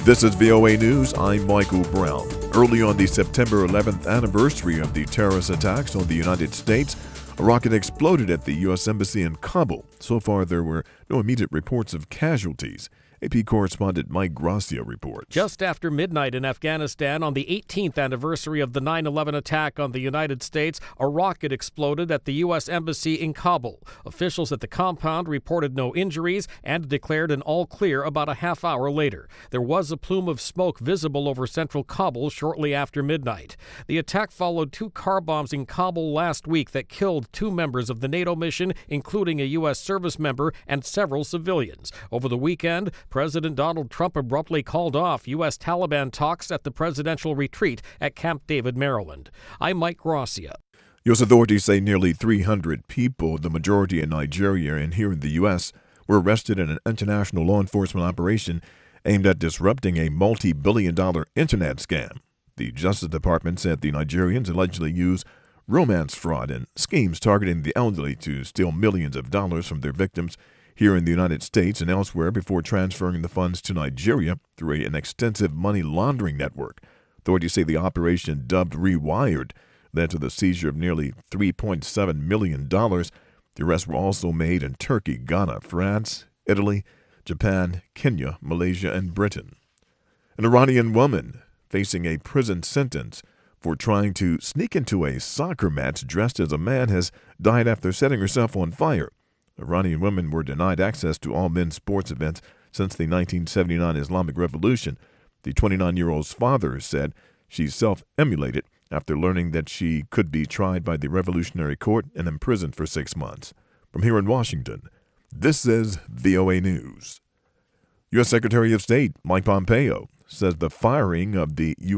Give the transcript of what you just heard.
This is VOA News. I'm Michael Brown. Early on the September 11th anniversary of the terrorist attacks on the United States, a rocket exploded at the U.S. Embassy in Kabul. So far, there were no immediate reports of casualties. AP correspondent Mike Gracia reports. Just after midnight in Afghanistan, on the 18th anniversary of the 9/11 attack on the United States, a rocket exploded at the U.S. Embassy in Kabul. Officials at the compound reported no injuries and declared an all clear about a half hour later. There was a plume of smoke visible over central Kabul shortly after midnight. The attack followed two car bombs in Kabul last week that killed two members of the NATO mission, including a U.S. service member and several civilians. Over the weekend, President Donald Trump abruptly called off U.S. Taliban talks at the presidential retreat at Camp David, Maryland. I'm Mike Gracia. U.S. authorities say nearly 300 people, the majority in Nigeria and here in the U.S., were arrested in an international law enforcement operation aimed at disrupting a multi-billion-dollar internet scam. The Justice Department said the Nigerians allegedly used romance fraud and schemes targeting the elderly to steal millions of dollars from their victims here in the United States and elsewhere before transferring the funds to Nigeria through an extensive money laundering network. Authorities say the operation, dubbed Rewired, led to the seizure of nearly $3.7 million. The arrests were also made in Turkey, Ghana, France, Italy, Japan, Kenya, Malaysia, and Britain. An Iranian woman facing a prison sentence for trying to sneak into a soccer match dressed as a man has died after setting herself on fire. Iranian women were denied access to all men's sports events since the 1979 Islamic Revolution. The 29-year-old's father said she self-immolated after learning that she could be tried by the Revolutionary Court and imprisoned for 6 months. From here in Washington, this is VOA News. U.S. Secretary of State Mike Pompeo says the firing of the